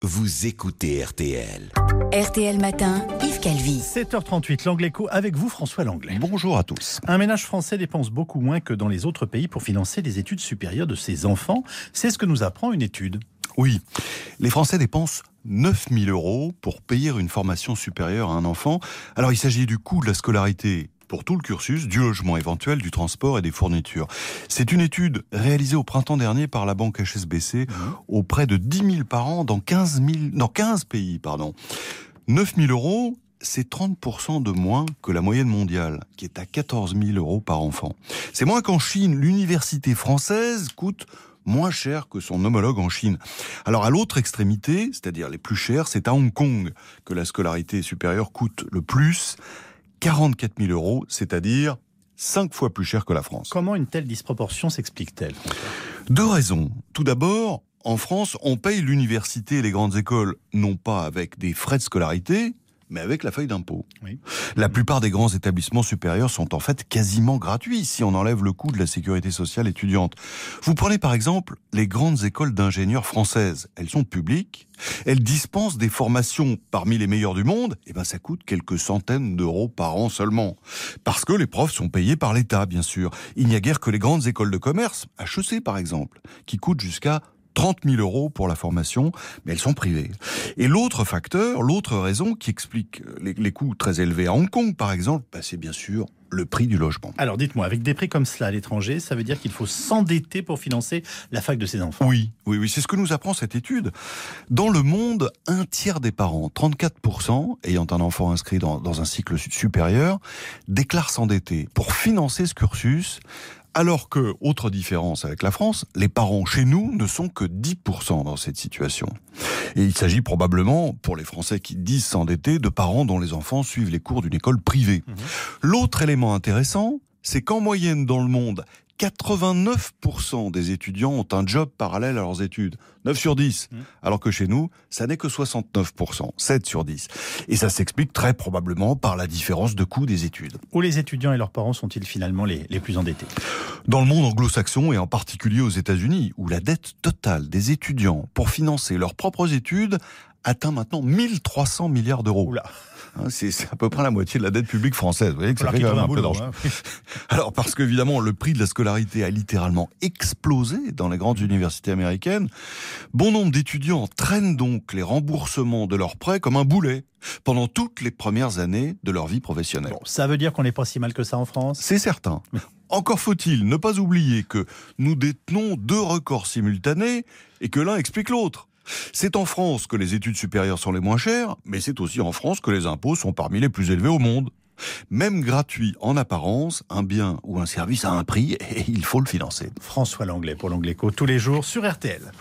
Vous écoutez RTL. RTL Matin, Yves Calvi. 7h38, l'Anglais Co avec vous, François Langlais. Bonjour à tous. Un ménage français dépense beaucoup moins que dans les autres pays pour financer les études supérieures de ses enfants. C'est ce que nous apprend une étude. Oui, les Français dépensent 9 000 € pour payer une formation supérieure à un enfant. Alors il s'agit du coût de la scolarité pour tout le cursus, du logement éventuel, du transport et des fournitures. C'est une étude réalisée au printemps dernier par la banque HSBC auprès de 10 000 parents dans 15 pays. 9 000 €, c'est 30% de moins que la moyenne mondiale, qui est à 14 000 € par enfant. C'est moins qu'en Chine. L'université française coûte moins cher que son homologue en Chine. Alors à l'autre extrémité, c'est-à-dire les plus chers, c'est à Hong Kong que la scolarité supérieure coûte le plus, 44 000 €, c'est-à-dire 5 fois plus cher que la France. Comment une telle disproportion s'explique-t-elle ? Deux raisons. Tout d'abord, en France, on paye l'université et les grandes écoles, non pas avec des frais de scolarité, mais avec la feuille d'impôt. Oui. La plupart des grands établissements supérieurs sont en fait quasiment gratuits si on enlève le coût de la sécurité sociale étudiante. Vous prenez par exemple les grandes écoles d'ingénieurs françaises. Elles sont publiques, elles dispensent des formations parmi les meilleures du monde, et ça coûte quelques centaines d'euros par an seulement. Parce que les profs sont payés par l'État, bien sûr. Il n'y a guère que les grandes écoles de commerce, HEC par exemple, qui coûtent jusqu'à 30 000 € pour la formation, mais elles sont privées. Et l'autre facteur, l'autre raison qui explique les coûts très élevés à Hong Kong, par exemple, c'est bien sûr le prix du logement. Alors dites-moi, avec des prix comme cela à l'étranger, ça veut dire qu'il faut s'endetter pour financer la fac de ses enfants ? Oui, c'est ce que nous apprend cette étude. Dans le monde, un tiers des parents, 34%, ayant un enfant inscrit dans un cycle supérieur, déclarent s'endetter pour financer ce cursus. Alors que, autre différence avec la France, les parents chez nous ne sont que 10% dans cette situation. Et il s'agit probablement, pour les Français qui disent s'endetter, de parents dont les enfants suivent les cours d'une école privée. L'autre élément intéressant, c'est qu'en moyenne dans le monde, 89% des étudiants ont un job parallèle à leurs études. 9 sur 10. Alors que chez nous, ça n'est que 69%. 7 sur 10. Et ça s'explique très probablement par la différence de coût des études. Où les étudiants et leurs parents sont-ils finalement les plus endettés ? Dans le monde anglo-saxon et en particulier aux États-Unis, où la dette totale des étudiants pour financer leurs propres études atteint maintenant 1300 milliards d'euros. Oula. C'est à peu près la moitié de la dette publique française. Vous voyez que ça fait quand même un peu d'argent. Alors, parce qu'évidemment, le prix de la scolarité a littéralement explosé dans les grandes universités américaines, bon nombre d'étudiants traînent donc les remboursements de leurs prêts comme un boulet pendant toutes les premières années de leur vie professionnelle. Bon, ça veut dire qu'on n'est pas si mal que ça en France ? C'est certain. Encore faut-il ne pas oublier que nous détenons 2 records simultanés et que l'un explique l'autre. C'est en France que les études supérieures sont les moins chères, mais c'est aussi en France que les impôts sont parmi les plus élevés au monde. Même gratuit en apparence, un bien ou un service a un prix et il faut le financer. François Langlais pour l'Anglais Co, tous les jours sur RTL.